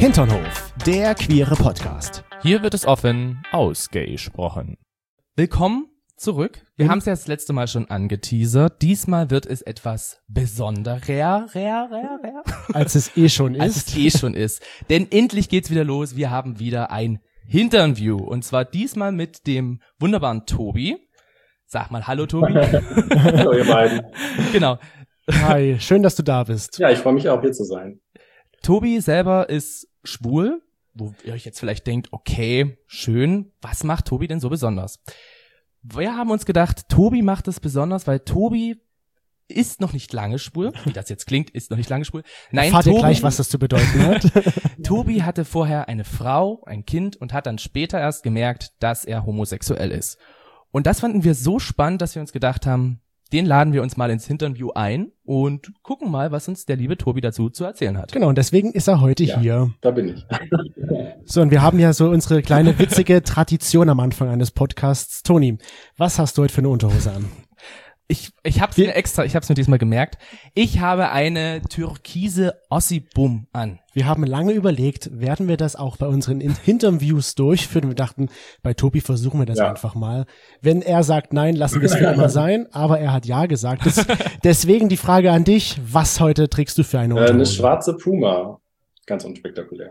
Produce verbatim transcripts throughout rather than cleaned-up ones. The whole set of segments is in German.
Hinternhof, der queere Podcast. Hier wird es offen ausgesprochen. Willkommen zurück. Wir mhm. haben es ja das letzte Mal schon angeteasert. Diesmal wird es etwas besonderer, rar, rar, rar, als es eh schon ist. Als es eh schon ist. Denn endlich geht's wieder los. Wir haben wieder ein Hinternview. Und zwar diesmal mit dem wunderbaren Tobi. Sag mal Hallo, Tobi. Hallo, ihr beiden. Genau. Hi, schön, dass du da bist. Ja, ich freue mich auch, hier zu sein. Tobi selber ist schwul, wo ihr euch jetzt vielleicht denkt, okay, schön, was macht Tobi denn so besonders? Wir haben uns gedacht, Tobi macht es besonders, weil Tobi ist noch nicht lange schwul. Wie das jetzt klingt, ist noch nicht lange schwul. Nein, Erfahrt Tobi, ihr gleich, was das zu bedeuten hat. Tobi hatte vorher eine Frau, ein Kind und hat dann später erst gemerkt, dass er homosexuell ist. Und das fanden wir so spannend, dass wir uns gedacht haben, den laden wir uns mal ins Hinternview ein und gucken mal, was uns der liebe Tobi dazu zu erzählen hat. Genau, und deswegen ist er heute ja, hier. Da bin ich. So, und wir haben ja so unsere kleine witzige Tradition am Anfang eines Podcasts. Toni, was hast du heute für eine Unterhose an? Ich ich hab's mir extra, ich hab's mir diesmal gemerkt. Ich habe eine türkise Ossi-Bum an. Wir haben lange überlegt, werden wir das auch bei unseren Interviews durchführen? Wir dachten, bei Tobi versuchen wir das ja. einfach mal. Wenn er sagt nein, lassen wir es für immer sein. Aber er hat ja gesagt. Das, deswegen die Frage an dich, was heute trägst du für eine Unterhose? Äh, eine schwarze Puma. Ganz unspektakulär.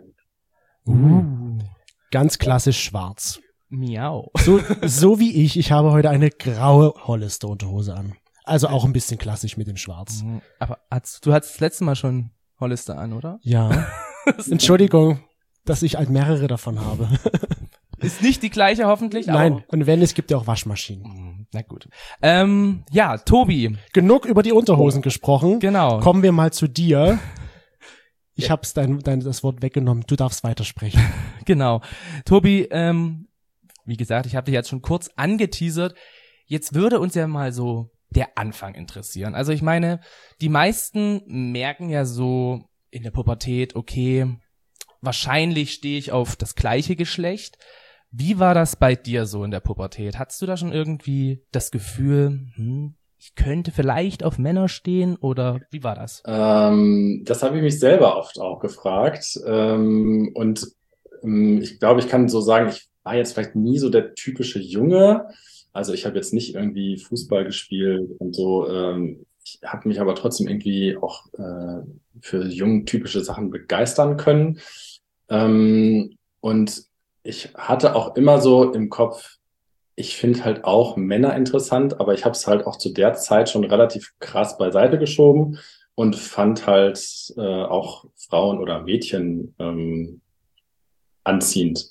Uh, ganz klassisch schwarz. Miau. So, so wie ich. Ich habe heute eine graue Hollister-Unterhose an. Also auch ein bisschen klassisch mit dem Schwarz. Aber hast, du hattest das letzte Mal schon Hollister an, oder? Ja. Entschuldigung, dass ich halt mehrere davon habe. Ist nicht die gleiche hoffentlich? Nein, aber und wenn, es gibt ja auch Waschmaschinen. Na gut. Ähm, ja, Tobi. Genug über die Unterhosen gesprochen. Genau. Kommen wir mal zu dir. Ich ja. hab's dein, dein, das Wort weggenommen. Du darfst weitersprechen. Genau. Tobi, ähm, wie gesagt, ich habe dich jetzt schon kurz angeteasert. Jetzt würde uns ja mal so der Anfang interessieren. Also ich meine, die meisten merken ja so in der Pubertät, okay, wahrscheinlich stehe ich auf das gleiche Geschlecht. Wie war das bei dir so in der Pubertät? Hattest du da schon irgendwie das Gefühl, hm, ich könnte vielleicht auf Männer stehen oder wie war das? Ähm, das habe ich mich selber oft auch gefragt. Ähm, und ähm, ich glaube, ich kann so sagen, ich war jetzt vielleicht nie so der typische Junge. Also ich habe jetzt nicht irgendwie Fußball gespielt und so. Ähm, ich habe mich aber trotzdem irgendwie auch äh, für jung typische Sachen begeistern können. Ähm, und ich hatte auch immer so im Kopf, ich finde halt auch Männer interessant, aber ich habe es halt auch zu der Zeit schon relativ krass beiseite geschoben und fand halt äh, auch Frauen oder Mädchen ähm, anziehend.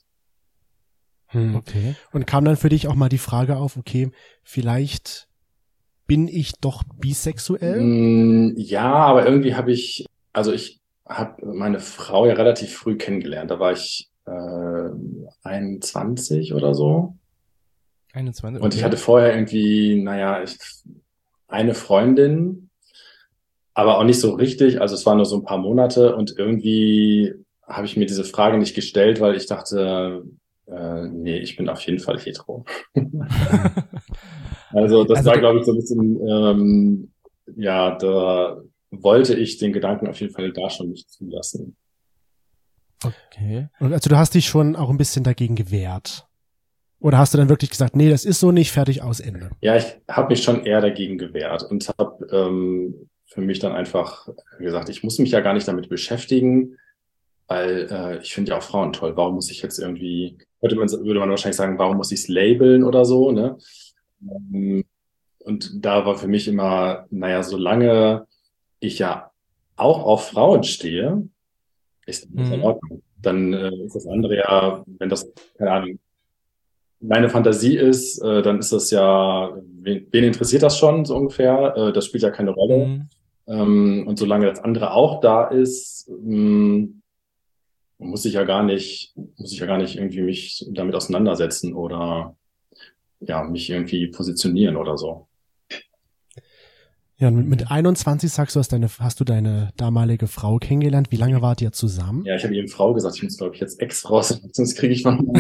Hm. Okay. Und kam dann für dich auch mal die Frage auf, okay, vielleicht bin ich doch bisexuell? Mm, ja, aber irgendwie habe ich, also ich habe meine Frau ja relativ früh kennengelernt. Da war ich äh, einundzwanzig oder so. einundzwanzig, okay. Und ich hatte vorher irgendwie, naja, ich, eine Freundin, aber auch nicht so richtig. Also es waren nur so ein paar Monate und irgendwie habe ich mir diese Frage nicht gestellt, weil ich dachte, Äh, nee, ich bin auf jeden Fall hetero. also das also, war, glaube ich, so ein bisschen, ähm, ja, da wollte ich den Gedanken auf jeden Fall da schon nicht zulassen. Okay. Und also du hast dich schon auch ein bisschen dagegen gewehrt? Oder hast du dann wirklich gesagt, nee, das ist so nicht, fertig, aus, Ende? Ja, ich habe mich schon eher dagegen gewehrt und habe ähm, für mich dann einfach gesagt, ich muss mich ja gar nicht damit beschäftigen, weil äh, ich finde ja auch Frauen toll. Warum muss ich jetzt irgendwie, würde man, würde man wahrscheinlich sagen, warum muss ich es labeln oder so, ne? Und da war für mich immer, naja, solange ich ja auch auf Frauen stehe, ist das in Ordnung. Dann äh, ist das andere ja, wenn das, keine Ahnung, meine Fantasie ist, äh, dann ist das ja, wen, wen interessiert das schon so ungefähr? Äh, das spielt ja keine Rolle. Mhm. Ähm, und solange das andere auch da ist, mh, muss ich ja gar nicht, muss ich ja gar nicht irgendwie mich damit auseinandersetzen oder ja, mich irgendwie positionieren oder so. Ja, und mit, mit einundzwanzig sagst du, hast, deine, hast du deine damalige Frau kennengelernt. Wie lange wart ihr zusammen? Ja, ich habe eben Frau gesagt, ich muss, glaube ich, jetzt Ex-Frau sagen, sonst kriege ich von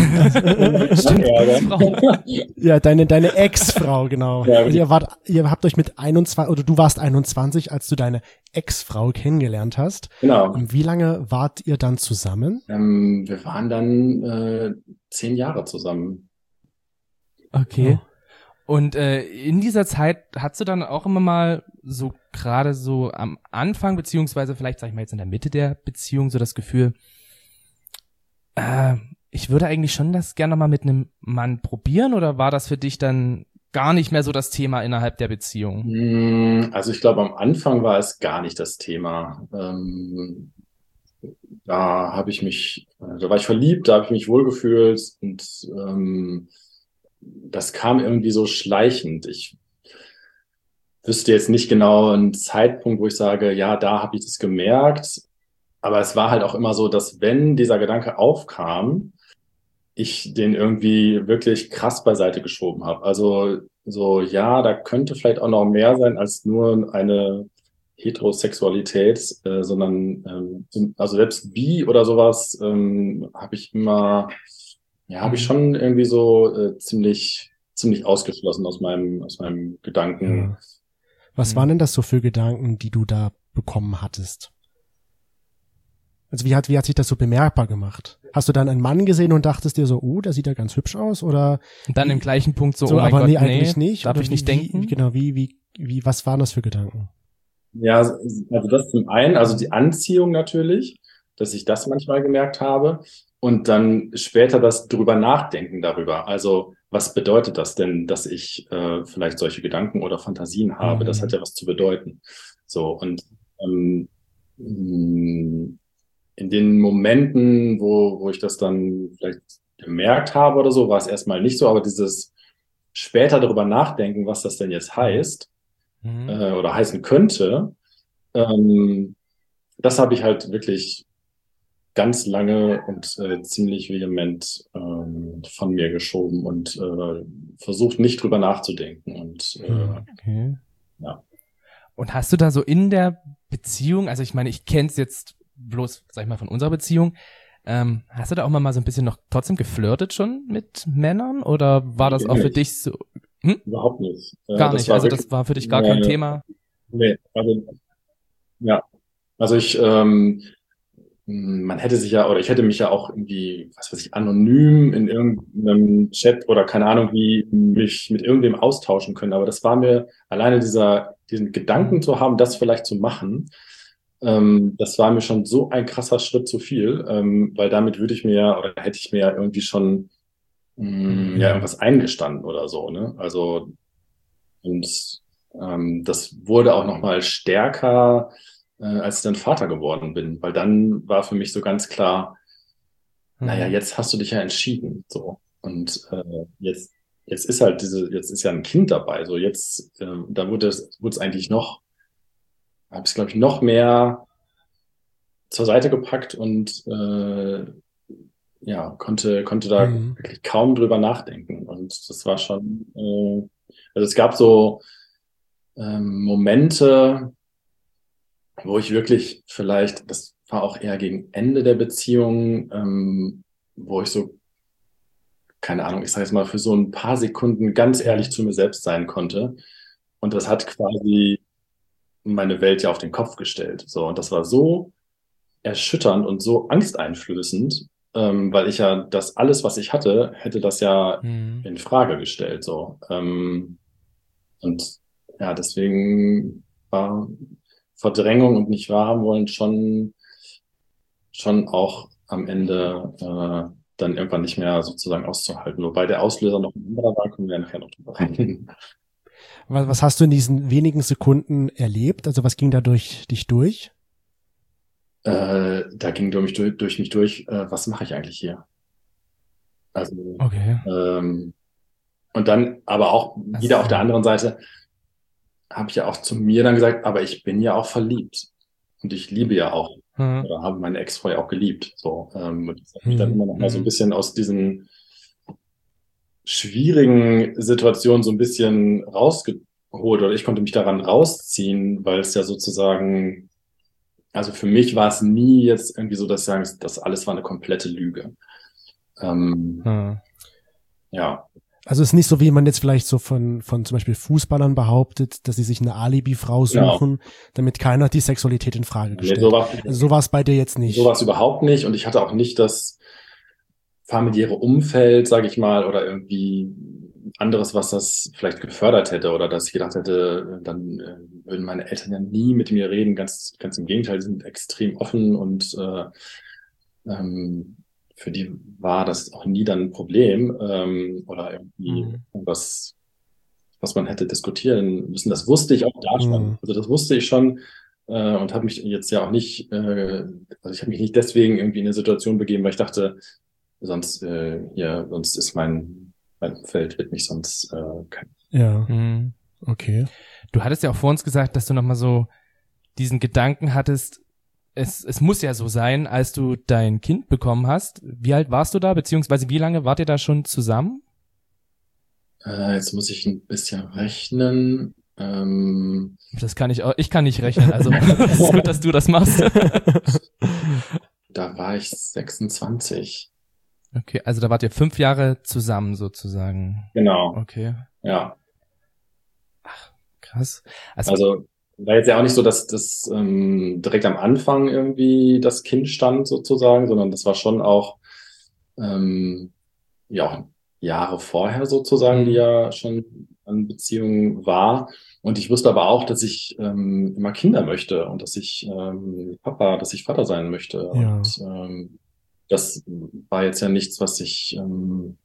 Ärger. Ja, deine, deine Ex-Frau, genau. Ja, Also ihr wart, ihr habt euch mit einundzwanzig, oder du warst einundzwanzig, als du deine Ex-Frau kennengelernt hast. Genau. Und wie lange wart ihr dann zusammen? Ähm, wir waren dann äh, zehn Jahre zusammen. Okay. Oh. Und äh, in dieser Zeit hast du dann auch immer mal so gerade so am Anfang, beziehungsweise vielleicht, sag ich mal jetzt in der Mitte der Beziehung, so das Gefühl, äh, ich würde eigentlich schon das gerne mal mit einem Mann probieren, oder war das für dich dann gar nicht mehr so das Thema innerhalb der Beziehung? Mm, Also ich glaube, am Anfang war es gar nicht das Thema. Ähm, da habe ich mich, da war ich verliebt, da habe ich mich wohlgefühlt und ähm, das kam irgendwie so schleichend. Ich wüsste jetzt nicht genau einen Zeitpunkt, wo ich sage, ja, da habe ich das gemerkt. Aber es war halt auch immer so, dass wenn dieser Gedanke aufkam, ich den irgendwie wirklich krass beiseite geschoben habe. Also so, ja, da könnte vielleicht auch noch mehr sein als nur eine Heterosexualität, äh, sondern ähm, also selbst bi oder sowas ähm, habe ich immer, ja, habe ich schon irgendwie so äh, ziemlich ziemlich ausgeschlossen aus meinem aus meinem Gedanken. Ja. Was Mhm. waren denn das so für Gedanken, die du da bekommen hattest? Also wie hat, wie hat sich das so bemerkbar gemacht? Hast du dann einen Mann gesehen und dachtest dir so, oh, der sieht ja ganz hübsch aus, oder? Und dann im gleichen Punkt so, So, oh mein aber Gott, nee, nee, eigentlich nicht. darf Oder ich nicht wie, denken? Wie, genau, wie, wie, wie, was waren das für Gedanken? Ja, also das zum einen, also die Anziehung natürlich, dass ich das manchmal gemerkt habe und dann später das drüber nachdenken darüber. Also was bedeutet das denn, dass ich äh, vielleicht solche Gedanken oder Fantasien habe? Das hat ja was zu bedeuten. So und ähm, mh, in den Momenten, wo, wo ich das dann vielleicht gemerkt habe oder so, war es erstmal nicht so, aber dieses später darüber nachdenken, was das denn jetzt heißt, Mhm. äh, oder heißen könnte, ähm, das habe ich halt wirklich ganz lange und äh, ziemlich vehement ähm, von mir geschoben und äh, versucht nicht drüber nachzudenken. Und äh, Okay. ja. Und hast du da so in der Beziehung, also ich meine, ich kenne es jetzt bloß, sag ich mal, von unserer Beziehung, ähm, hast du da auch mal, mal so ein bisschen noch trotzdem geflirtet schon mit Männern, oder war das auch für Nicht. dich so? Hm? Überhaupt nicht. Äh, Gar das nicht, war also wirklich, das war für dich gar kein äh, Thema. Nee, also ja, also ich, ähm, man hätte sich ja, oder ich hätte mich ja auch irgendwie, was weiß ich, anonym in irgendeinem Chat oder keine Ahnung wie, mich mit irgendwem austauschen können. Aber das war mir alleine dieser, diesen Gedanken zu haben, das vielleicht zu machen, ähm, das war mir schon so ein krasser Schritt zu viel, ähm, weil damit würde ich mir ja, oder hätte ich mir ja irgendwie schon, mh, ja, irgendwas eingestanden oder so, ne? Also, und ähm, das wurde auch nochmal stärker, äh, als ich dann Vater geworden bin, weil dann war für mich so ganz klar, naja, jetzt hast du dich ja entschieden, so. Und äh, jetzt, jetzt ist halt diese, jetzt ist ja ein Kind dabei, so jetzt, äh, da wurde es, wurde es eigentlich noch, habe ich es, glaube ich, noch mehr zur Seite gepackt und äh, ja, konnte, konnte da Mhm. wirklich kaum drüber nachdenken. Und das war schon, äh, also es gab so ähm, Momente, wo ich wirklich vielleicht, das war auch eher gegen Ende der Beziehung, ähm, wo ich so, keine Ahnung, ich sage jetzt mal, für so ein paar Sekunden ganz ehrlich zu mir selbst sein konnte. Und das hat quasi meine Welt ja auf den Kopf gestellt. So, und das war so erschütternd und so angsteinflößend, ähm, weil ich ja das alles, was ich hatte, hätte das ja Mhm. in Frage gestellt. So, ähm, und ja, deswegen war Verdrängung und nicht wahrhaben wollen schon schon auch am Ende äh, dann irgendwann nicht mehr sozusagen auszuhalten. Wobei der Auslöser noch ein anderer war, können wir ja nachher noch drüber reden. Was, was hast du in diesen wenigen Sekunden erlebt? Also was ging da durch dich durch? Äh, da ging durch mich durch, durch, mich durch äh, was mache ich eigentlich hier? Also, Okay. ähm, und dann aber auch wieder auf der anderen Seite habe ich ja auch zu mir dann gesagt, aber ich bin ja auch verliebt und ich liebe ja auch, Mhm. oder habe meine Ex-Frau ja auch geliebt. So, ähm, und das hat mich Mhm. dann immer noch mal so ein Mhm. bisschen aus diesen schwierigen Situationen so ein bisschen rausge rausgeholt oder ich konnte mich daran rausziehen, weil es ja sozusagen, also für mich war es nie jetzt irgendwie so, dass ich sage, das alles war eine komplette Lüge. Ähm, Hm. ja. Also es ist nicht so, wie man jetzt vielleicht so von, von zum Beispiel Fußballern behauptet, dass sie sich eine Alibi-Frau suchen, Genau. damit keiner die Sexualität in Frage Nee, stellt. so war Also so war es bei dir jetzt nicht. sowas überhaupt nicht. Und ich hatte auch nicht das familiäre Umfeld, sage ich mal, oder irgendwie anderes, was das vielleicht gefördert hätte oder dass ich gedacht hätte, dann äh, würden meine Eltern ja nie mit mir reden. Ganz, ganz im Gegenteil, die sind extrem offen und äh, ähm, für die war das auch nie dann ein Problem ähm, oder irgendwie Mhm. was, was man hätte diskutieren müssen. Das wusste ich auch da schon. Mhm. Also das wusste ich schon äh, und habe mich jetzt ja auch nicht, äh, also ich habe mich nicht deswegen irgendwie in eine Situation begeben, weil ich dachte, sonst äh, ja, sonst ist mein mein Umfeld wird mich sonst äh, kein. Ja, Mhm. okay. Du hattest ja auch vor uns gesagt, dass du nochmal so diesen Gedanken hattest, es, es muss ja so sein, als du dein Kind bekommen hast. Wie alt warst du da, beziehungsweise wie lange wart ihr da schon zusammen? Äh, jetzt muss ich ein bisschen rechnen. Ähm, Das kann ich auch, ich kann nicht rechnen, also es ist gut, dass du das machst. Da war ich sechsundzwanzig. Okay, also da wart ihr fünf Jahre zusammen sozusagen. Genau, Okay, ja. krass. Also, Also war jetzt ja auch nicht so, dass das ähm, direkt am Anfang irgendwie das Kind stand sozusagen, sondern das war schon auch ähm, ja auch Jahre vorher sozusagen, die Mhm. ja schon an Beziehungen war. Und ich wusste aber auch, dass ich ähm, immer Kinder möchte und dass ich ähm, Papa, dass ich Vater sein möchte. Ja. Und ähm, das war jetzt ja nichts, was ich, ähm,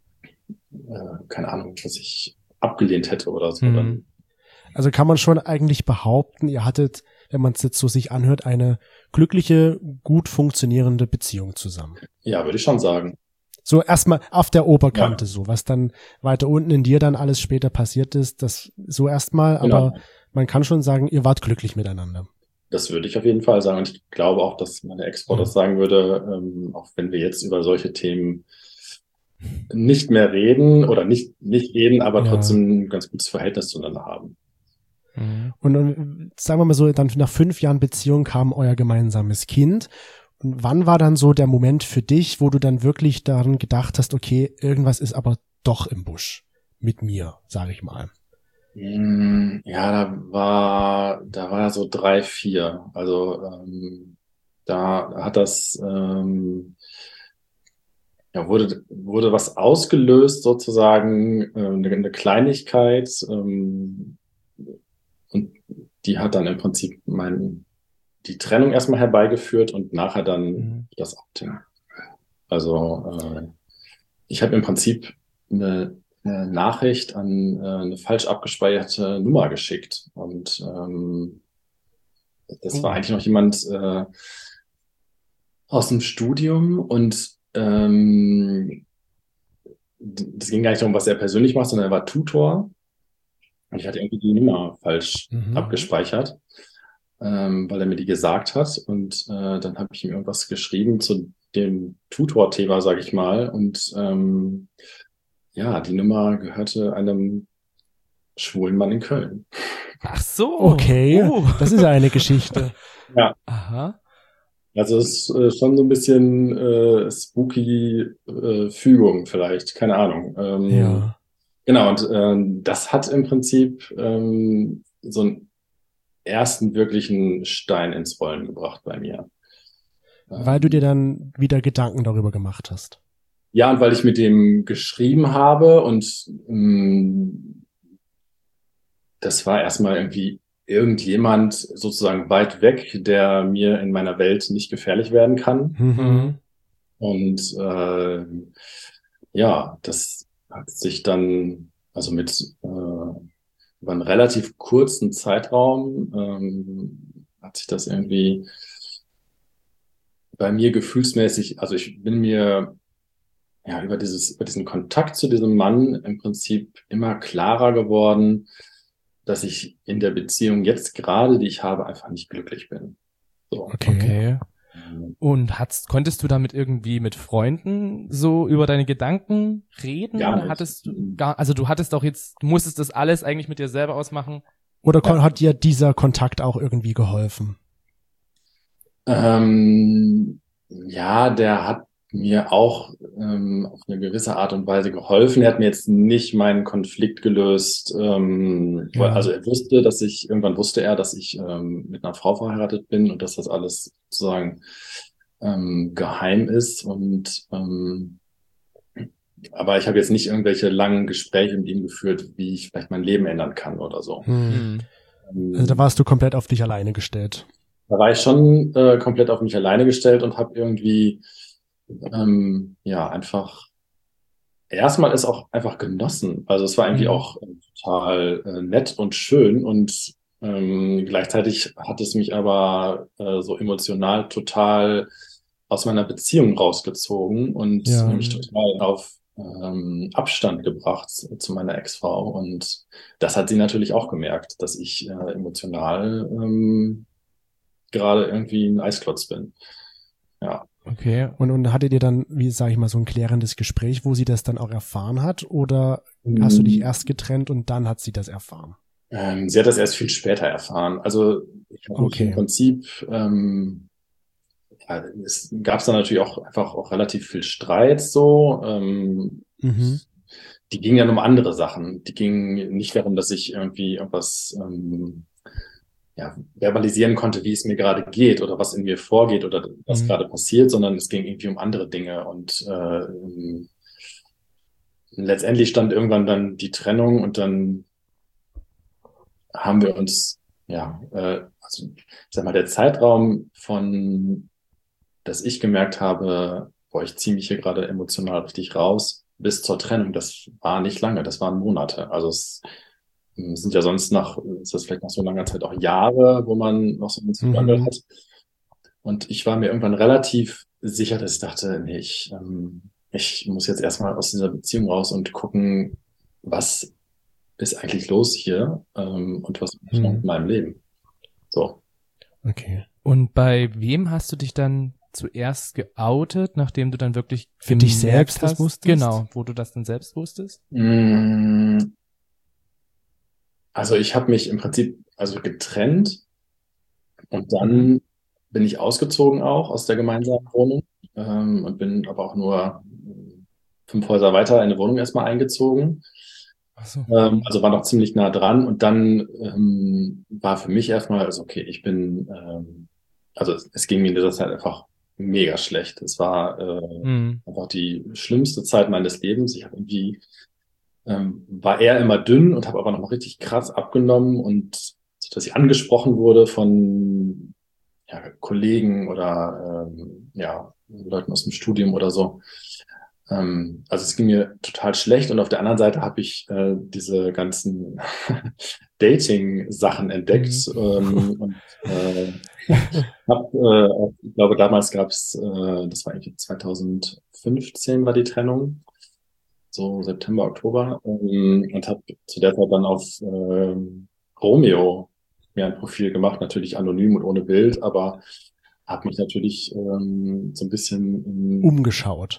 äh, keine Ahnung, was ich abgelehnt hätte oder so. Mhm. Dann, Also kann man schon eigentlich behaupten, ihr hattet, wenn man es jetzt so sich anhört, eine glückliche, gut funktionierende Beziehung zusammen. ja, würde ich schon sagen. So erstmal auf der Oberkante Ja. so, was dann weiter unten in dir dann alles später passiert ist, das so erstmal, aber Genau. man kann schon sagen, ihr wart glücklich miteinander. Das würde ich auf jeden Fall sagen. Und ich glaube auch, dass meine Ex-Frau Ja. das sagen würde, ähm, auch wenn wir jetzt über solche Themen nicht mehr reden oder nicht, nicht reden, aber Ja. trotzdem ein ganz gutes Verhältnis zueinander haben. Mhm. Und dann, sagen wir mal so, dann nach fünf Jahren Beziehung kam euer gemeinsames Kind. Und wann war dann so der Moment für dich, wo du dann wirklich daran gedacht hast, okay, irgendwas ist aber doch im Busch mit mir, sage ich mal. Mm, Ja, da war, da war er so drei, vier. Also ähm, da hat das, ähm, ja, wurde, wurde was ausgelöst sozusagen, äh, eine, eine Kleinigkeit, ähm, und die hat dann im Prinzip mein, die Trennung erstmal herbeigeführt und nachher dann Mhm. das Outing. Also äh, ich habe im Prinzip eine, eine Nachricht an äh, eine falsch abgespeicherte Nummer geschickt und ähm, das war Uh. eigentlich noch jemand äh, aus dem Studium und ähm, das ging gar nicht darum, was er persönlich macht, sondern er war Tutor und ich hatte irgendwie die Nummer falsch Mhm. abgespeichert, ähm, weil er mir die gesagt hat und äh, dann habe ich ihm irgendwas geschrieben zu dem Tutor-Thema, sage ich mal, und ähm, ja, die Nummer gehörte einem schwulen Mann in Köln. Ach so. Okay, Uh. das ist ja eine Geschichte. Ja, Aha. also es ist äh, schon so ein bisschen äh, spooky äh, Fügung vielleicht, keine Ahnung. Ähm, Ja. Genau, und ähm, das hat im Prinzip ähm, so einen ersten wirklichen Stein ins Rollen gebracht bei mir. Weil du dir Ähm, dann wieder Gedanken darüber gemacht hast. ja, und weil ich mit dem geschrieben habe und ähm, das war erstmal irgendwie irgendjemand sozusagen weit weg, der mir in meiner Welt nicht gefährlich werden kann. Mhm. Und äh, ja, das hat sich dann, also mit äh, über einen relativ kurzen Zeitraum, ähm, hat sich das irgendwie bei mir gefühlsmäßig, also ich bin mir ja über dieses, über diesen Kontakt zu diesem Mann im Prinzip immer klarer geworden, dass ich in der Beziehung jetzt gerade, die ich habe, einfach nicht glücklich bin. So. Okay. Okay. Und hat's, konntest du damit irgendwie mit Freunden so über deine Gedanken reden? Gar nicht. Hattest du gar, also du hattest doch jetzt, du musstest das alles eigentlich mit dir selber ausmachen. Oder kon- Ja. hat dir dieser Kontakt auch irgendwie geholfen? Ähm, ja, der hat mir auch ähm, auf eine gewisse Art und Weise geholfen. Er hat mir jetzt nicht meinen Konflikt gelöst. Ähm, Ja. weil, also er wusste, dass ich, irgendwann wusste er, dass ich ähm, mit einer Frau verheiratet bin und dass das alles sozusagen ähm, geheim ist. Und ähm, aber ich habe jetzt nicht irgendwelche langen Gespräche mit ihm geführt, wie ich vielleicht mein Leben ändern kann oder so. Hm. Ähm, Also da warst du komplett auf dich alleine gestellt. Da war ich schon äh, komplett auf mich alleine gestellt und habe irgendwie ähm, ja einfach erstmal ist auch einfach genossen. Also es war irgendwie Mhm. auch äh, total äh, nett und schön und ähm, gleichzeitig hat es mich aber äh, so emotional total aus meiner Beziehung rausgezogen und Ja. mich total auf ähm, Abstand gebracht zu meiner Ex-Frau. Und das hat sie natürlich auch gemerkt, dass ich äh, emotional ähm, gerade irgendwie ein Eisklotz bin. Ja. Okay. Und, und hattet ihr dann, wie sage ich mal, so ein klärendes Gespräch, wo sie das dann auch erfahren hat? Oder hast du dich erst getrennt und dann hat sie das erfahren? Ähm, sie hat das erst viel später erfahren. Also ich habe mich Okay. im Prinzip, ähm, ja, es gab es dann natürlich auch einfach auch relativ viel Streit so. Ähm, Mhm. Die gingen ja um andere Sachen. Die gingen nicht darum, dass ich irgendwie irgendwas ähm, ja, verbalisieren konnte, wie es mir gerade geht oder was in mir vorgeht oder was Mhm. gerade passiert, sondern es ging irgendwie um andere Dinge. Und äh, letztendlich stand irgendwann dann die Trennung und dann haben wir uns, ja, äh, also ich sag mal, der Zeitraum von, dass ich gemerkt habe, boah, ich ziehe mich hier gerade emotional richtig raus, bis zur Trennung, das war nicht lange, das waren Monate. Also es ähm, sind ja sonst nach, ist das vielleicht nach so langer Zeit auch Jahre, wo man noch so einen Struggle Mhm. hat. Und ich war mir irgendwann relativ sicher, dass ich dachte, nee, ich, ähm, ich muss jetzt erstmal aus dieser Beziehung raus und gucken, was ist eigentlich los hier ähm, und was mache ich noch mit Mhm. meinem Leben. So. Okay. Und bei wem hast du dich dann zuerst geoutet, nachdem du dann wirklich Für dich gemerkt selbst das hast, wusstest? genau, wo du das dann selbst wusstest? Mm, Also ich habe mich im Prinzip also getrennt und Mhm. dann bin ich ausgezogen auch aus der gemeinsamen Wohnung ähm, und bin aber auch nur ähm, fünf Häuser weiter in eine Wohnung erstmal eingezogen. Ach so. Ähm, also war noch ziemlich nah dran und dann ähm, war für mich erstmal, also okay, ich bin, ähm, also es, es ging mir in dieser Zeit einfach mega schlecht. Es war äh, Mhm. einfach die schlimmste Zeit meines Lebens. Ich habe irgendwie ähm, war eher immer dünn und habe aber noch mal richtig krass abgenommen und so, dass ich angesprochen wurde von ja, Kollegen oder ähm, ja, Leuten aus dem Studium oder so. Ähm, also es ging mir total schlecht und auf der anderen Seite habe ich äh, diese ganzen Dating-Sachen entdeckt Mhm. ähm, und äh, hab, äh, ich glaube damals gab es, äh, das war irgendwie zwanzig fünfzehn war die Trennung so September, Oktober, ähm, und habe zu der Zeit dann auf ähm, Romeo mir ein Profil gemacht, natürlich anonym und ohne Bild, aber habe mich natürlich ähm, so ein bisschen in, Umgeschaut.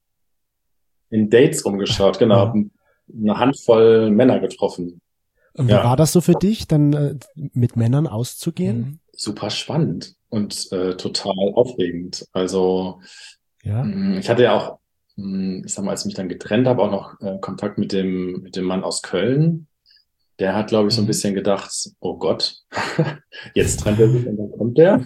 in Dates umgeschaut, genau, Ja. habe eine Handvoll Männer getroffen. Und wie Ja, war das so für dich, dann äh, mit Männern auszugehen? Mhm. super spannend und äh, total aufregend. Also Ja. mh, ich hatte ja auch, mh, ich sag mal, als ich mich dann getrennt habe, auch noch äh, Kontakt mit dem mit dem Mann aus Köln. Der hat, glaube ich, so ein Mhm. bisschen gedacht, oh Gott, jetzt trennt er sich und dann kommt der.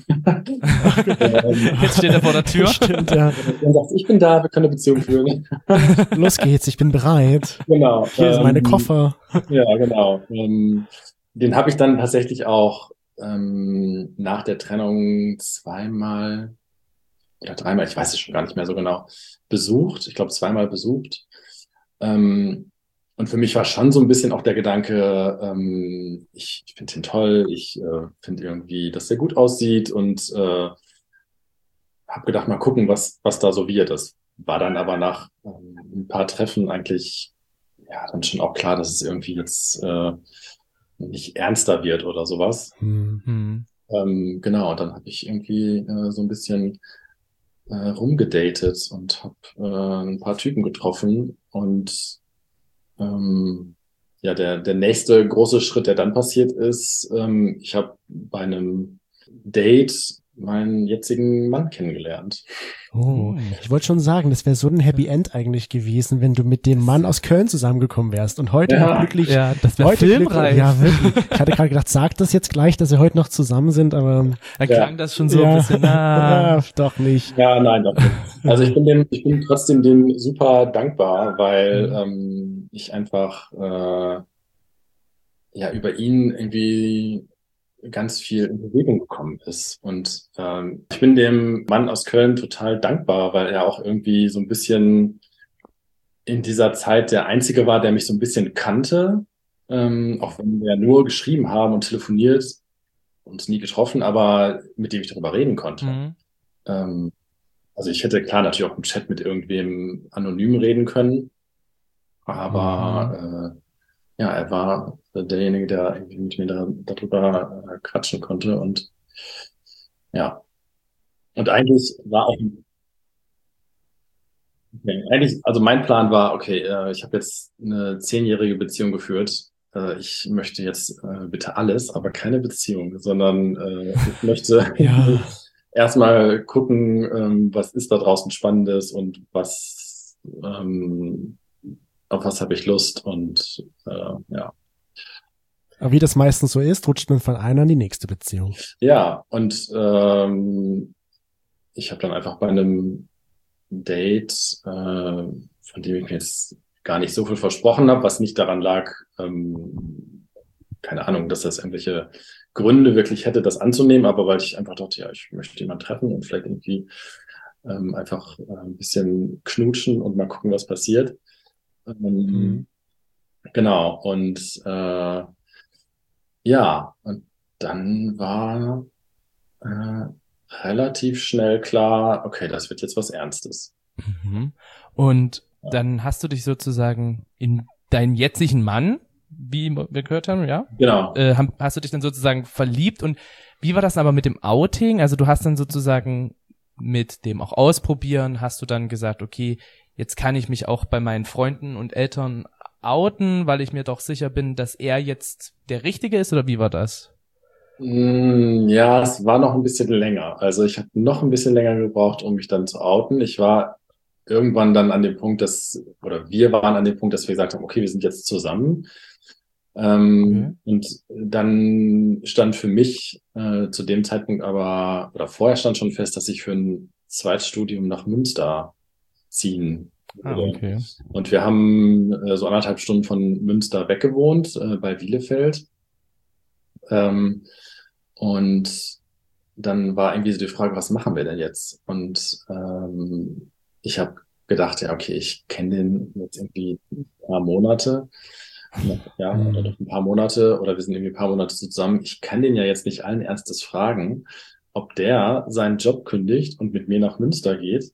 ähm, Jetzt steht er vor der Tür. Stimmt, ja. Dann sagt, ich bin da, wir können eine Beziehung führen. Los geht's, ich bin bereit. Genau. Hier sind meine Ähm, Koffer. ja, genau. Ähm, den habe ich dann tatsächlich auch ähm, nach der Trennung zweimal oder dreimal, ich weiß es schon gar nicht mehr so genau, besucht. Ich glaube, zweimal besucht. Ähm, und für mich war schon so ein bisschen auch der Gedanke, ähm, ich, ich finde ihn toll, ich äh, finde irgendwie, dass der gut aussieht und äh, habe gedacht, mal gucken, was, was da so wird. Das war dann aber nach ähm, ein paar Treffen eigentlich ja dann schon auch klar, dass es irgendwie jetzt äh, nicht ernster wird oder sowas. Hm. Mhm. Ähm, genau, und dann habe ich irgendwie äh, so ein bisschen äh, rumgedatet und habe äh, ein paar Typen getroffen und ähm, ja, der, der nächste große Schritt, der dann passiert ist, ähm, ich habe bei einem Date meinen jetzigen Mann kennengelernt. Oh, Hm. ich wollte schon sagen, das wäre so ein Happy End eigentlich gewesen, wenn du mit dem Mann aus Köln zusammengekommen wärst und heute Ja. noch glücklich. Ja, das wäre heute glücklich. filmreif. Ja, wirklich. Ich hatte gerade gedacht, sag das jetzt gleich, dass sie heute noch zusammen sind, aber Da Ja. klang das schon so ja, ein bisschen, ah. ja, doch nicht. Ja, nein, doch nicht. Also ich bin dem, ich bin trotzdem dem super dankbar, weil Mhm. ähm, ich einfach äh, ja über ihn irgendwie ganz viel in Bewegung gekommen ist. Und ähm, ich bin dem Mann aus Köln total dankbar, weil er auch irgendwie so ein bisschen in dieser Zeit der Einzige war, der mich so ein bisschen kannte, ähm, auch wenn wir nur geschrieben haben und telefoniert und uns nie getroffen, aber mit dem ich darüber reden konnte. Mhm. Ähm, also ich hätte klar natürlich auch im Chat mit irgendwem anonym reden können, aber äh, ja, er war derjenige, der irgendwie mit mir da, darüber äh, quatschen konnte und ja. Und eigentlich war auch, okay, eigentlich, also mein Plan war, okay, äh, ich habe jetzt eine zehnjährige Beziehung geführt. Äh, ich möchte jetzt äh, bitte alles, aber keine Beziehung, sondern äh, ich möchte Ja, erstmal gucken, ähm, was ist da draußen Spannendes und was, ähm, auf was habe ich Lust und äh, ja. aber wie das meistens so ist, rutscht man von einer in die nächste Beziehung. Ja, und ähm, ich habe dann einfach bei einem Date, äh, von dem ich mir jetzt gar nicht so viel versprochen habe, was nicht daran lag, ähm, keine Ahnung, dass das irgendwelche Gründe wirklich hätte, das anzunehmen, aber weil ich einfach dachte, ja, ich möchte jemanden treffen und vielleicht irgendwie ähm, einfach äh, ein bisschen knutschen und mal gucken, was passiert. Mhm. Ähm, genau, und äh, ja, und dann war äh, relativ schnell klar, okay, das wird jetzt was Ernstes. Mhm. Und Ja. dann hast du dich sozusagen in deinen jetzigen Mann, wie wir gehört haben, ja, Genau. äh, ham- hast du dich dann sozusagen verliebt und wie war das aber mit dem Outing? Also du hast dann sozusagen mit dem auch ausprobieren, hast du dann gesagt, okay, jetzt kann ich mich auch bei meinen Freunden und Eltern outen, weil ich mir doch sicher bin, dass er jetzt der Richtige ist, oder wie war das? Mm, Ja, es war noch ein bisschen länger. Also ich habe noch ein bisschen länger gebraucht, um mich dann zu outen. Ich war irgendwann dann an dem Punkt, dass, oder wir waren an dem Punkt, dass wir gesagt haben, okay, wir sind jetzt zusammen. Okay. Ähm, und dann stand für mich äh, zu dem Zeitpunkt aber, oder vorher stand schon fest, dass ich für ein Zweitstudium nach Münster ziehen Ah, würde. okay. Und wir haben äh, so anderthalb Stunden von Münster weggewohnt, äh, bei Bielefeld. Ähm, und dann war irgendwie so die Frage, was machen wir denn jetzt? Und ähm, ich habe gedacht, ja, okay, ich kenne den jetzt irgendwie ein paar Monate, ja, oder Mhm. doch ein paar Monate, oder wir sind irgendwie ein paar Monate zusammen. Ich kann den ja jetzt nicht allen Ernstes fragen, ob der seinen Job kündigt und mit mir nach Münster geht.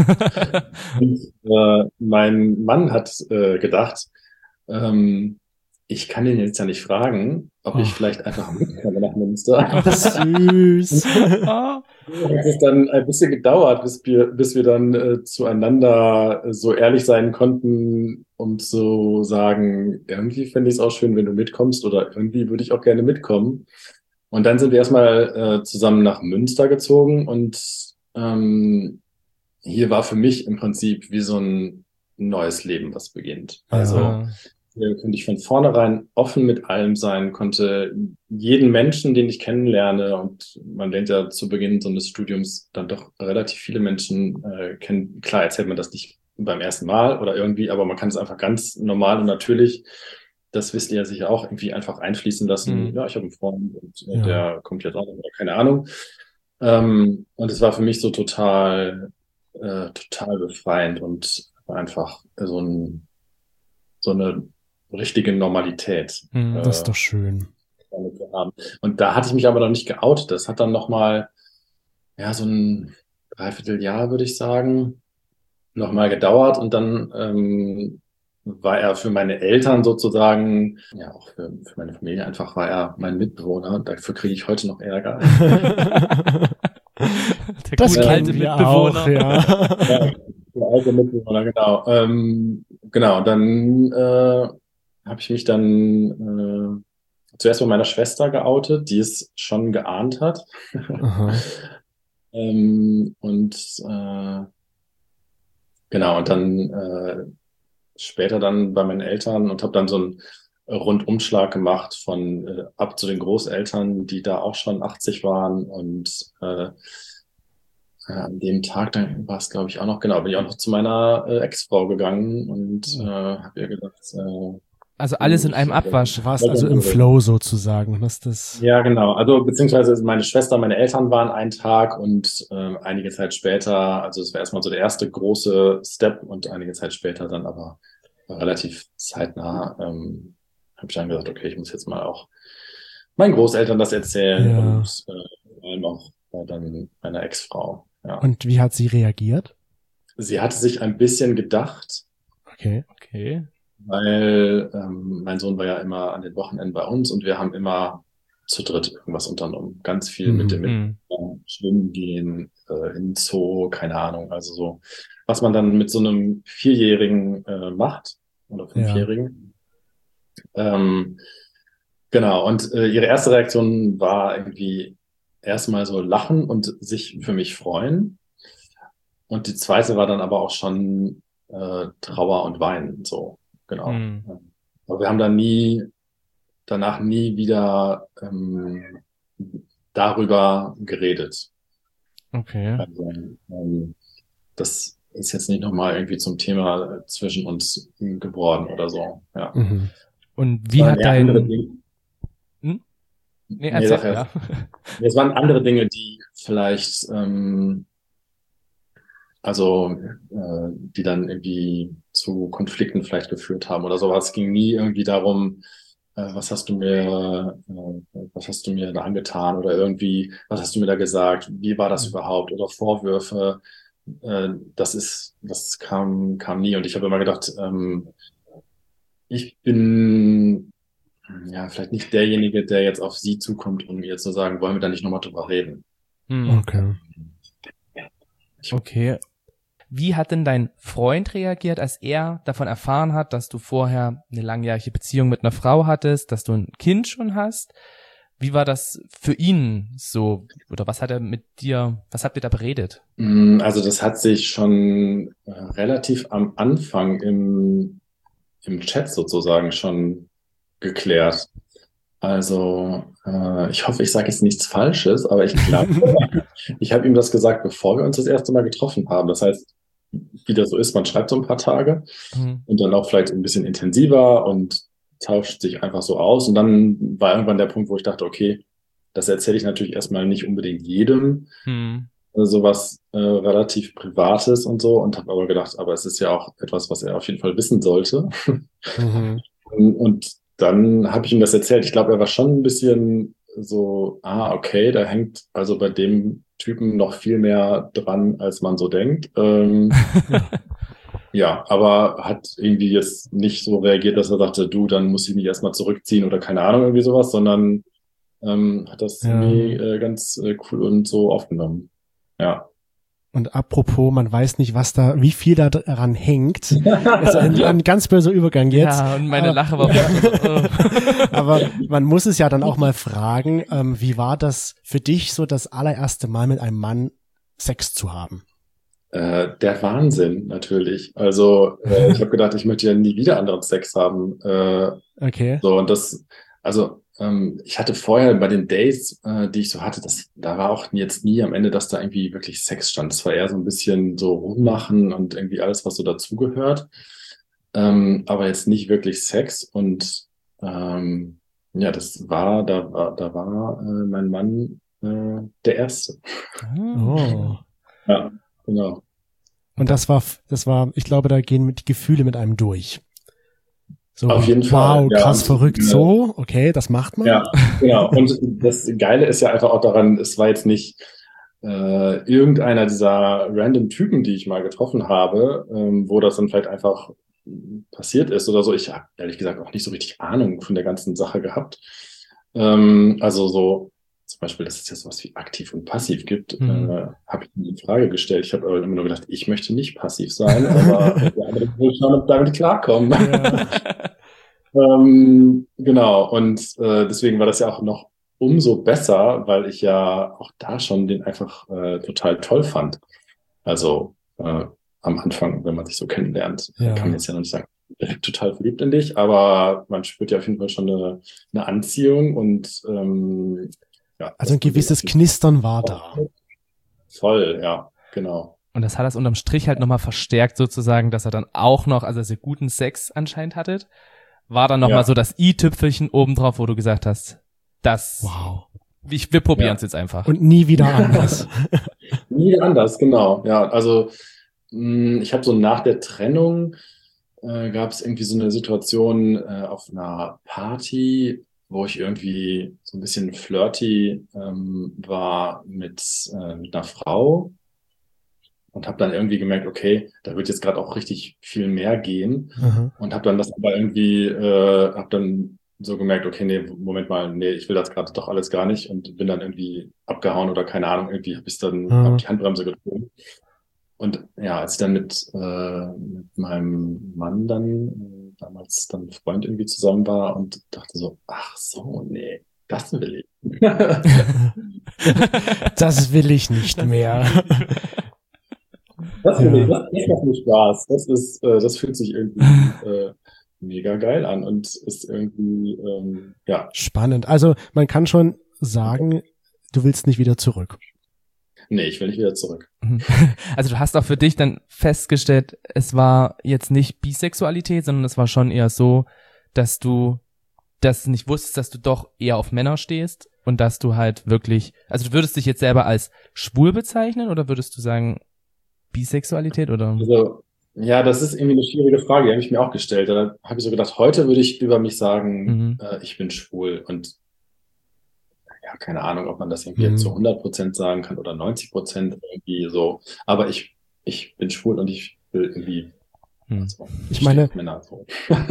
Und äh, mein Mann hat äh, gedacht, ähm, ich kann den jetzt ja nicht fragen, ob ich Ach, vielleicht einfach mitkomme nach Münster. ach süß. Ah. Es ist dann ein bisschen gedauert, bis wir, bis wir dann äh, zueinander äh, so ehrlich sein konnten, um zu sagen, irgendwie fände ich es auch schön, wenn du mitkommst oder irgendwie würde ich auch gerne mitkommen. Und dann sind wir erstmal äh, zusammen nach Münster gezogen und ähm, hier war für mich im Prinzip wie so ein neues Leben, was beginnt. Ja. Also Äh, hier konnte ich von vornherein offen mit allem sein, konnte jeden Menschen, den ich kennenlerne, und man lernt ja zu Beginn so eines Studiums dann doch relativ viele Menschen äh, kennen. Klar erzählt man das nicht beim ersten Mal oder irgendwie, aber man kann es einfach ganz normal und natürlich, das wisst ihr ja sicher auch, irgendwie einfach einfließen lassen. hm. Ja, ich habe einen Freund und äh, Ja. der kommt jetzt auch, oder keine Ahnung. Ähm, und es war für mich so total, äh, total befreiend und einfach so ein, so eine richtige Normalität Hm. Das ist äh, doch schön. damit zu haben. Und da hatte ich mich aber noch nicht geoutet. Das hat dann noch mal, ja, so ein Dreivierteljahr, würde ich sagen, noch mal gedauert. Und dann ähm, war er für meine Eltern sozusagen, ja auch für, für meine Familie einfach, war er mein Mitbewohner. Dafür kriege ich heute noch Ärger. Der Das gute alte kennen wir Mitbewohner. auch, ja. Ja, der alte Mitbewohner, genau. Ähm, genau, dann äh, habe ich mich dann äh, zuerst bei meiner Schwester geoutet, die es schon geahnt hat. Aha. ähm, und äh, genau, und dann äh, später dann bei meinen Eltern und habe dann so einen Rundumschlag gemacht von äh, ab zu den Großeltern, die da auch schon achtzig waren und äh, äh, an dem Tag, dann war es glaube ich auch noch, genau, bin ich auch noch zu meiner äh, Ex-Frau gegangen und äh, habe ihr gesagt, äh, Also alles in einem ich, Abwasch. Du warst also im Flow sozusagen. Hast das ja, genau. Also beziehungsweise meine Schwester, meine Eltern waren einen Tag und äh, einige Zeit später, also es war erstmal so der erste große Step und einige Zeit später dann aber relativ zeitnah ähm, habe ich dann gesagt, okay, ich muss jetzt mal auch meinen Großeltern das erzählen Ja. und äh, vor allem auch äh, dann meiner Ex-Frau. Ja. Und wie hat sie reagiert? Sie hatte sich ein bisschen gedacht, Okay. Okay. weil ähm, mein Sohn war ja immer an den Wochenenden bei uns und wir haben immer zu dritt irgendwas unternommen. Ganz viel mit dem Mhm. Mitbewohner, schwimmen gehen, äh, in den Zoo, keine Ahnung. Also so, was man dann mit so einem Vierjährigen äh, macht oder Fünfjährigen. Ähm, genau, und äh, ihre erste Reaktion war irgendwie erstmal so lachen und sich für mich freuen. Und die zweite war dann aber auch schon äh, Trauer und Weinen, so, genau. Mhm. Aber wir haben dann nie, danach nie wieder ähm, darüber geredet. Okay. Also, ähm, das ist jetzt nicht nochmal irgendwie zum Thema zwischen uns geworden oder so, ja. Mhm. Und wie Es waren hat eher andere dein... Dinge- Hm? Nee, Nee, erzähl, sag ja. erst. Es waren andere Dinge, die vielleicht, ähm, also äh, die dann irgendwie zu Konflikten vielleicht geführt haben oder sowas. Es ging nie irgendwie darum, äh, was hast du mir, äh, was hast du mir da angetan oder irgendwie, was hast du mir da gesagt, wie war das überhaupt oder Vorwürfe. Äh, das ist, das kam, kam nie. Und ich habe immer gedacht, ähm, ich bin ja vielleicht nicht derjenige, der jetzt auf sie zukommt, um ihr zu sagen, wollen wir da nicht nochmal drüber reden. Hm. Okay. Okay. Wie hat denn dein Freund reagiert, als er davon erfahren hat, dass du vorher eine langjährige Beziehung mit einer Frau hattest, dass du ein Kind schon hast? Wie war das für ihn so? Oder was hat er mit dir, was habt ihr da beredet? Mm, Also das hat sich schon äh, relativ am Anfang im, im Chat sozusagen schon geklärt. Also äh, ich hoffe, ich sage jetzt nichts Falsches, aber ich glaube, ich habe ihm das gesagt, bevor wir uns das erste Mal getroffen haben. Das heißt, wie das so ist, man schreibt so ein paar Tage Hm. und dann auch vielleicht ein bisschen intensiver und tauscht sich einfach so aus. Und dann war irgendwann der Punkt, wo ich dachte, okay, das erzähle ich natürlich erstmal nicht unbedingt jedem, Hm. sowas äh, relativ Privates und so, und habe aber gedacht, aber es ist ja auch etwas, was er auf jeden Fall wissen sollte. Mhm. Und, und dann habe ich ihm das erzählt. Ich glaube, er war schon ein bisschen so, ah, okay, da hängt also bei dem Typen noch viel mehr dran, als man so denkt. Ähm, ja, aber hat irgendwie jetzt nicht so reagiert, dass er sagte, du, dann muss ich mich erstmal zurückziehen oder keine Ahnung, irgendwie sowas, sondern ähm, hat das Ja. irgendwie äh, ganz äh, cool und so aufgenommen. Ja. Und apropos, man weiß nicht, was da, wie viel da dran hängt. Also ein, ein ganz böser Übergang jetzt. Ja, und meine aber, Lache war so, aber man muss es ja dann auch mal fragen, ähm, wie war das für dich so das allererste Mal mit einem Mann Sex zu haben? Äh, der Wahnsinn, natürlich. Also äh, ich habe gedacht, ich möchte ja nie wieder anderen Sex haben. Äh, Okay. so, und das, also ähm, ich hatte vorher bei den Dates, äh, die ich so hatte, das, da war auch jetzt nie am Ende, dass da irgendwie wirklich Sex stand. Das war eher so ein bisschen so rummachen und irgendwie alles, was so dazugehört. Ähm, aber jetzt nicht wirklich Sex. Und ähm, ja, das war, da war, da war äh, mein Mann äh, der Erste. Oh. Ja, genau. Und das war, das war, ich glaube, da gehen die Gefühle mit einem durch. So, Auf jeden wow, Fall, ja. krass verrückt, Ja. so, okay, das macht man. Ja, genau. Und das Geile ist ja einfach auch daran, es war jetzt nicht äh, irgendeiner dieser random Typen, die ich mal getroffen habe, ähm, wo das dann vielleicht einfach passiert ist oder so. Ich habe ehrlich gesagt auch nicht so richtig Ahnung von der ganzen Sache gehabt. Ähm, also so zum Beispiel, dass es ja sowas wie aktiv und passiv gibt, Mhm. äh, habe ich mir in Frage gestellt. Ich habe aber immer nur gedacht, ich möchte nicht passiv sein, aber der andere will schon damit klarkommen. Ja. Ähm, genau, und äh, deswegen war das ja auch noch umso besser, weil ich ja auch da schon den einfach äh, total toll fand. Also äh, am Anfang, wenn man sich so kennenlernt, Ja. kann man jetzt ja noch nicht sagen, ich bin total verliebt in dich, aber man spürt ja auf jeden Fall schon eine, eine Anziehung und ähm, ja, Also ein dass man gewisses den Knistern war da. voll, ja, genau. Und das hat das unterm Strich halt nochmal verstärkt sozusagen, dass er dann auch noch, also dass ihr guten Sex anscheinend hattet, war dann nochmal Ja. so das i-Tüpfelchen obendrauf, wo du gesagt hast, das, Wow. ich, wir probieren es Ja. jetzt einfach. Und nie wieder anders. Nie anders, genau. Ja, also mh, ich habe so nach der Trennung äh, gab es irgendwie so eine Situation äh, auf einer Party, wo ich irgendwie so ein bisschen flirty ähm, war mit, äh, mit einer Frau und habe dann irgendwie gemerkt, okay, da wird jetzt gerade auch richtig viel mehr gehen Aha. und habe dann das aber irgendwie, äh, habe dann so gemerkt, okay, nee, Moment mal, nee, ich will das gerade doch alles gar nicht und bin dann irgendwie abgehauen oder keine Ahnung, irgendwie habe ich dann Mhm. hab die Handbremse gezogen. Und ja, als ich dann mit, äh, mit meinem Mann dann, äh, damals dann Freund irgendwie zusammen war und dachte so, ach so, nee, das will ich. Das will ich nicht mehr. Das will Ja. ich, das, das macht mir Spaß. Das ist, äh, das fühlt sich irgendwie äh, mega geil an und ist irgendwie, ähm, ja, Spannend. Also man kann schon sagen, du willst nicht wieder zurück. nee, ich will nicht wieder zurück. Also du hast auch für dich dann festgestellt, es war jetzt nicht Bisexualität, sondern es war schon eher so, dass du das nicht wusstest, dass du doch eher auf Männer stehst und dass du halt wirklich, also du würdest dich jetzt selber als schwul bezeichnen oder würdest du sagen Bisexualität oder? Also, ja, das ist irgendwie eine schwierige Frage, die habe ich mir auch gestellt. Da habe ich so gedacht, heute würde ich über mich sagen, Mhm. äh, ich bin schwul und ja, keine Ahnung, ob man das irgendwie Mhm. zu hundert Prozent sagen kann oder neunzig Prozent irgendwie so. Aber ich, ich bin schwul und ich will irgendwie, Hm. also, Ich stehe meine- auf Männer so.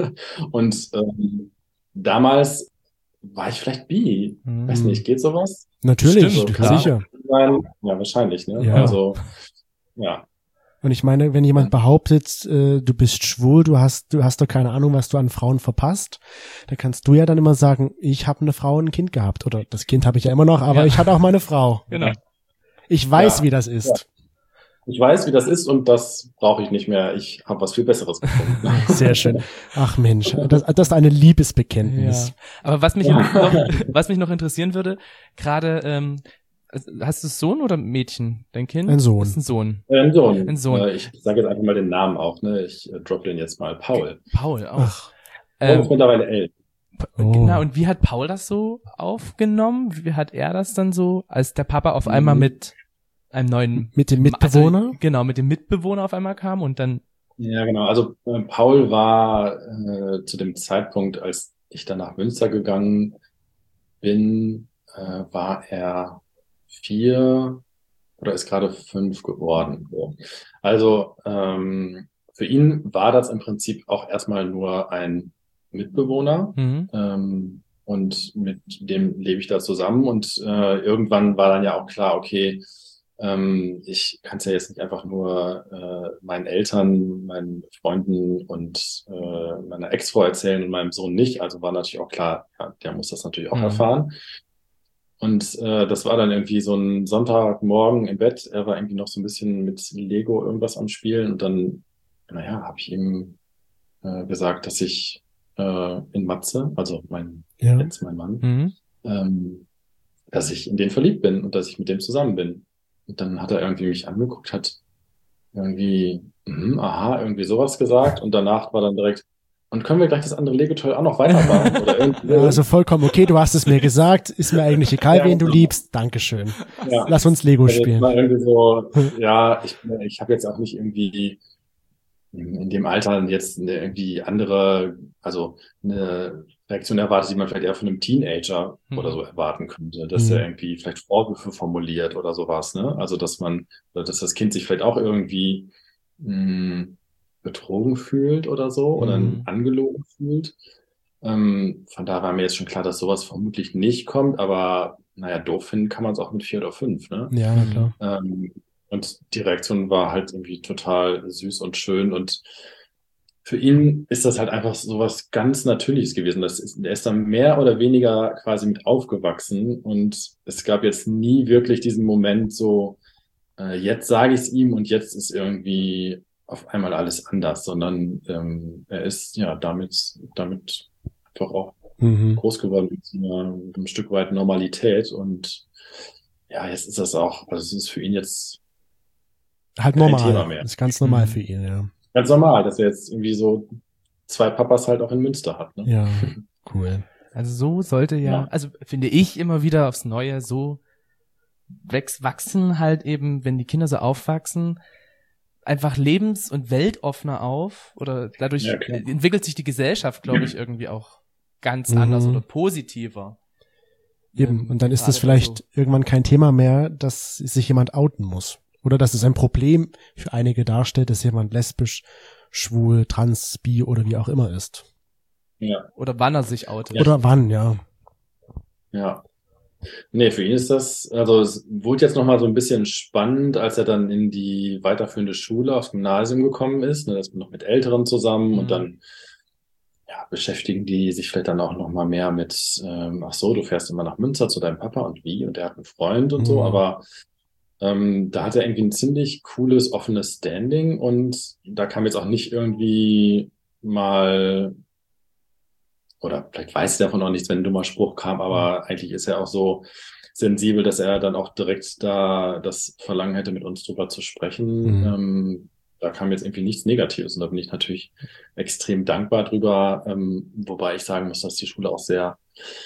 Und ähm, damals war ich vielleicht bi. Mhm. Weiß nicht, geht sowas? Natürlich, Stimmt, du- klar. sicher. Nein? Ja, wahrscheinlich, ne? Ja. Also, ja. Und ich meine, wenn jemand behauptet, äh, du bist schwul, du hast, du hast doch keine Ahnung, was du an Frauen verpasst, dann kannst du ja dann immer sagen, ich habe eine Frau und ein Kind gehabt. Oder das Kind habe ich ja immer noch, aber Ja. ich hatte auch meine Frau. Genau. Ich weiß, Ja. wie das ist. Ich weiß, wie das ist und das brauche ich nicht mehr. Ich habe was viel Besseres gefunden. Sehr schön. Ach Mensch, das, das ist eine Liebesbekenntnis. Ja. Aber was mich, Ja. noch, was mich noch interessieren würde, gerade, ähm, hast du Sohn oder Mädchen? Dein Kind? Ein Sohn. Ist ein Sohn. Ein Sohn. Ein Sohn. Äh, ich sage jetzt einfach mal den Namen auch. Ne? Ich äh, droppe den jetzt mal. Paul. Paul auch. Ach, Paul ist Ähm, mittlerweile elf. oh. Genau, und wie hat Paul das so aufgenommen? Wie hat er das dann so, als der Papa auf Mhm. einmal mit einem neuen Mit dem Mitbewohner? Also, genau, mit dem Mitbewohner auf einmal kam und dann Ja, genau. Also äh, Paul war äh, zu dem Zeitpunkt, als ich dann nach Münster gegangen bin, äh, war er vier oder ist gerade fünf geworden. So. Also ähm, für ihn war das im Prinzip auch erstmal nur ein Mitbewohner. mhm. Ähm, und mit dem lebe ich da zusammen. Und äh, irgendwann war dann ja auch klar, okay, ähm, ich kann es ja jetzt nicht einfach nur äh, meinen Eltern, meinen Freunden und äh, meiner Ex-Frau erzählen und meinem Sohn nicht. Also war natürlich auch klar, ja, der muss das natürlich auch Mhm. erfahren. Und äh, das war dann irgendwie so ein Sonntagmorgen im Bett. Er war irgendwie noch so ein bisschen mit Lego irgendwas am Spielen. Und dann, naja, habe ich ihm äh, gesagt, dass ich äh, in Matze, also mein Ja. jetzt mein Mann, Mhm. ähm, dass ich in den verliebt bin und dass ich mit dem zusammen bin. Und dann hat er irgendwie mich angeguckt, hat irgendwie, mhm, aha, irgendwie sowas gesagt. Und danach war dann direkt, und können wir gleich das andere Lego-Toy auch noch weiterbauen? Oder irgendwie. Ja, also vollkommen okay, du hast es mir gesagt, ist mir eigentlich egal, Ja, wen du genau. liebst. Dankeschön. Ja. Lass uns Lego Also es spielen. war irgendwie so, ja, ich, ich habe jetzt auch nicht irgendwie in dem Alter jetzt eine irgendwie andere, also eine Reaktion erwartet, die man vielleicht eher von einem Teenager Mhm. oder so erwarten könnte, dass Mhm. er irgendwie vielleicht Vorwürfe formuliert oder sowas, ne? Also dass man, dass das Kind sich vielleicht auch irgendwie mh, betrogen fühlt oder so oder Mhm. angelogen fühlt. Ähm, von da war mir jetzt schon klar, dass sowas vermutlich nicht kommt, aber naja, doof finden kann man es auch mit vier oder fünf, ne? Ja, na klar. Ähm, und die Reaktion war halt irgendwie total süß und schön und für ihn ist das halt einfach so was ganz Natürliches gewesen. Das ist, er ist da mehr oder weniger quasi mit aufgewachsen und es gab jetzt nie wirklich diesen Moment so, äh, jetzt sage ich es ihm und jetzt ist irgendwie auf einmal alles anders, sondern ähm, er ist ja damit, damit einfach auch Mhm. groß geworden mit so einer, mit einem Stück weit Normalität und ja, jetzt ist das auch, also es ist für ihn jetzt Halt kein Thema normal. mehr. Ist ganz normal Mhm. für ihn, ja. Ganz normal, dass er jetzt irgendwie so zwei Papas halt auch in Münster hat, ne? Ja, cool. Also so sollte ja, Ja. also finde ich immer wieder aufs Neue so wächst, wachsen halt eben, wenn die Kinder so aufwachsen, einfach lebens- und weltoffener auf oder dadurch Ja, klar. entwickelt sich die Gesellschaft, glaube ich, irgendwie auch ganz Mhm. anders oder positiver. Eben. Ähm, Und dann ist das gerade vielleicht so- irgendwann kein Thema mehr, dass sich jemand outen muss. Oder dass es ein Problem für einige darstellt, dass jemand lesbisch, schwul, trans, bi oder wie auch immer ist. Ja, Oder wann er sich outet. Ja. Oder wann, ja. ja. Nee, für ihn ist das, also es wurde jetzt nochmal so ein bisschen spannend, als er dann in die weiterführende Schule aufs Gymnasium gekommen ist, ne, das noch mit Älteren zusammen Mhm. und dann ja, beschäftigen die sich vielleicht dann auch nochmal mehr mit, ähm, ach so, du fährst immer nach Münster zu deinem Papa und wie? Und der hat einen Freund und so, Mhm. aber ähm, da hat er irgendwie ein ziemlich cooles, offenes Standing und da kam jetzt auch nicht irgendwie mal, oder vielleicht weiß er davon auch nichts, wenn ein dummer Spruch kam, aber eigentlich ist er auch so sensibel, dass er dann auch direkt da das Verlangen hätte, mit uns drüber zu sprechen. Mhm. Ähm, da kam jetzt irgendwie nichts Negatives und da bin ich natürlich extrem dankbar drüber, ähm, wobei ich sagen muss, dass die Schule auch sehr,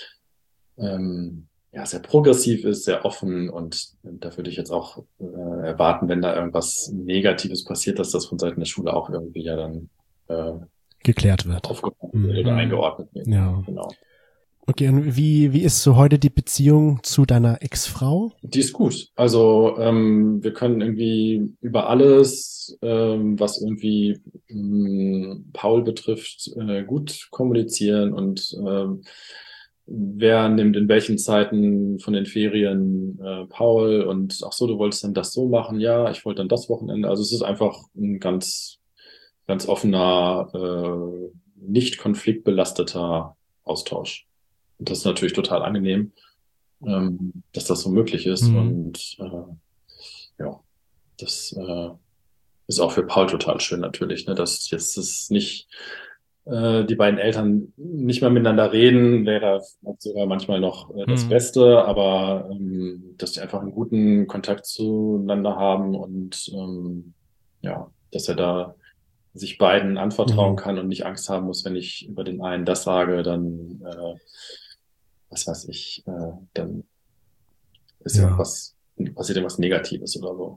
ähm, ja, sehr progressiv ist, sehr offen und da würde ich jetzt auch äh, erwarten, wenn da irgendwas Negatives passiert, dass das von Seiten der Schule auch irgendwie ja dann äh, Geklärt wird. aufgefangen wird oder Mhm. eingeordnet wird. Ja. Genau. Okay, und wie, wie ist so heute die Beziehung zu deiner Ex-Frau? Die ist gut. Also ähm, wir können irgendwie über alles, ähm, was irgendwie mh, Paul betrifft, äh, gut kommunizieren und ähm, wer nimmt in welchen Zeiten von den Ferien äh, Paul und ach so, du wolltest dann das so machen, ja, ich wollte dann das Wochenende. Also es ist einfach ein ganz, ganz offener, äh, nicht konfliktbelasteter Austausch. Und das ist natürlich total angenehm, ähm, dass das so möglich ist. Mhm. Und äh, ja, das äh, ist auch für Paul total schön natürlich, ne? Dass jetzt es nicht äh, die beiden Eltern nicht mehr miteinander reden, wäre sogar manchmal noch äh, das Mhm. Beste, aber ähm, dass die einfach einen guten Kontakt zueinander haben und ähm, ja, dass er da sich beiden anvertrauen Mhm. kann und nicht Angst haben muss, wenn ich über den einen das sage, dann äh, was weiß ich, äh, dann ist Ja. irgendwas, passiert irgendwas Negatives oder so.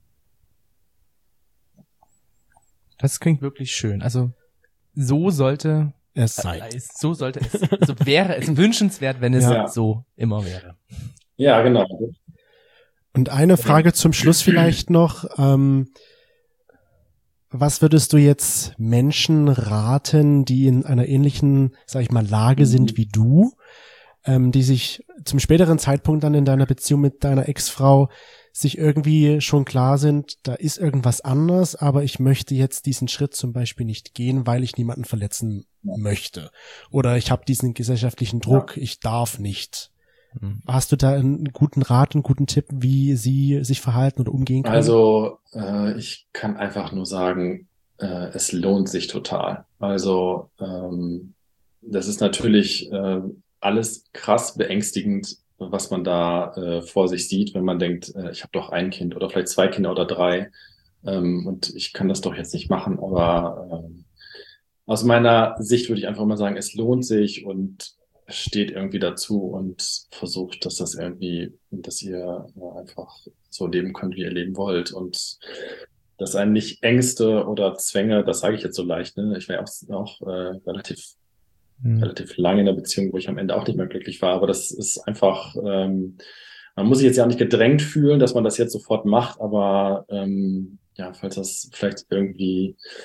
Das klingt wirklich schön. Also so sollte Es sei. äh, so sollte es, so wäre es wünschenswert, wenn es Ja. so immer wäre. Ja, genau. Und eine Frage zum Schluss vielleicht noch. Ähm, was würdest du jetzt Menschen raten, die in einer ähnlichen, sag ich mal, Lage sind wie du, ähm, die sich zum späteren Zeitpunkt dann in deiner Beziehung mit deiner Ex-Frau sich irgendwie schon klar sind, da ist irgendwas anders, aber ich möchte jetzt diesen Schritt zum Beispiel nicht gehen, weil ich niemanden verletzen möchte. Oder ich habe diesen gesellschaftlichen Druck, ich darf nicht. Mhm. Hast du da einen guten Rat, einen guten Tipp, wie sie sich verhalten oder umgehen können? Also äh, ich kann einfach nur sagen, äh, es lohnt sich total. Also ähm, das ist natürlich äh, alles krass beängstigend, was man da äh, vor sich sieht, wenn man denkt, äh, ich habe doch ein Kind oder vielleicht zwei Kinder oder drei ähm, und ich kann das doch jetzt nicht machen. Aber ähm, aus meiner Sicht würde ich einfach mal sagen, es lohnt sich und steht irgendwie dazu und versucht, dass das irgendwie, dass ihr äh, einfach so leben könnt, wie ihr leben wollt und dass einen nicht Ängste oder Zwänge, das sage ich jetzt so leicht, ne? Ich war ja auch, auch äh, relativ Mhm. relativ lange in einer Beziehung, wo ich am Ende auch nicht mehr glücklich war, aber das ist einfach, ähm, man muss sich jetzt ja auch nicht gedrängt fühlen, dass man das jetzt sofort macht, aber ähm, ja, falls das vielleicht irgendwie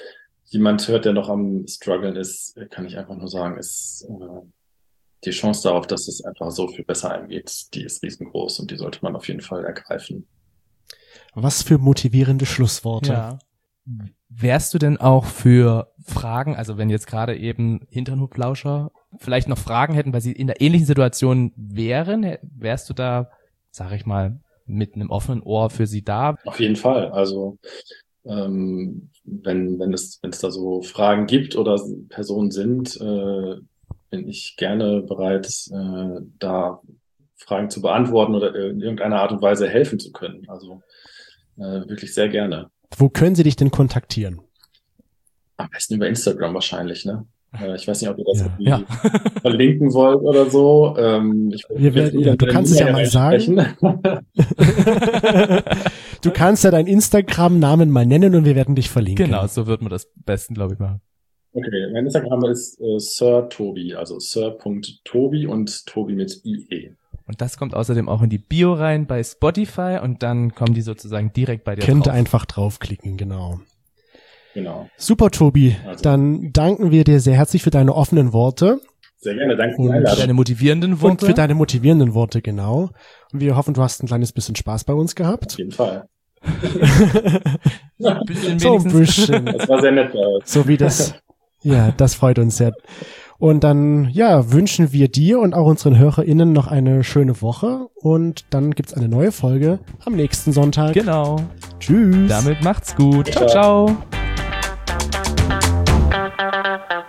jemand hört, der noch am Struggeln ist, kann ich einfach nur sagen, ist äh, die Chance darauf, dass es einfach so viel besser eingeht, die ist riesengroß und die sollte man auf jeden Fall ergreifen. Was für motivierende Schlussworte. Ja. Wärst du denn auch für Fragen, also wenn jetzt gerade eben Hinternhutlauscher vielleicht noch Fragen hätten, weil sie in der ähnlichen Situation wären, wärst du da, sag ich mal, mit einem offenen Ohr für sie da? Auf jeden Fall. Also ähm, wenn wenn es wenn es da so Fragen gibt oder Personen sind, äh, bin ich gerne bereit, äh, da Fragen zu beantworten oder in irgendeiner Art und Weise helfen zu können. Also äh, wirklich sehr gerne. Wo können sie dich denn kontaktieren? Am besten über Instagram wahrscheinlich, ne? Äh, ich weiß nicht, ob ihr das Ja. irgendwie Ja. verlinken wollt oder so. Ähm, ich Wir werden, ja, du kannst es ja mal sagen. Du kannst ja deinen Instagram-Namen mal nennen und wir werden dich verlinken. Genau, so wird man das besten, glaube ich, machen. Okay, mein Instagram ist äh, Sir Tobi, also sir.tobi und Tobi mit I E. Und das kommt außerdem auch in die Bio rein bei Spotify und dann kommen die sozusagen direkt bei dir Könnt drauf. einfach draufklicken, genau. Genau. Super, Tobi. Also. Dann danken wir dir sehr herzlich für deine offenen Worte. Sehr gerne, danke für Und die Für Einladung. deine motivierenden Worte. Und für deine motivierenden Worte, genau. Und wir hoffen, du hast ein kleines bisschen Spaß bei uns Auf gehabt. jeden Fall. Ein bisschen So ein wenigstens. bisschen. Das war sehr nett bei euch. So wie das. Ja, das freut uns sehr. Und dann, ja, wünschen wir dir und auch unseren HörerInnen noch eine schöne Woche. Und dann gibt's eine neue Folge am nächsten Sonntag. Genau. Tschüss. Damit macht's gut. Ciao, Ciao. ciao.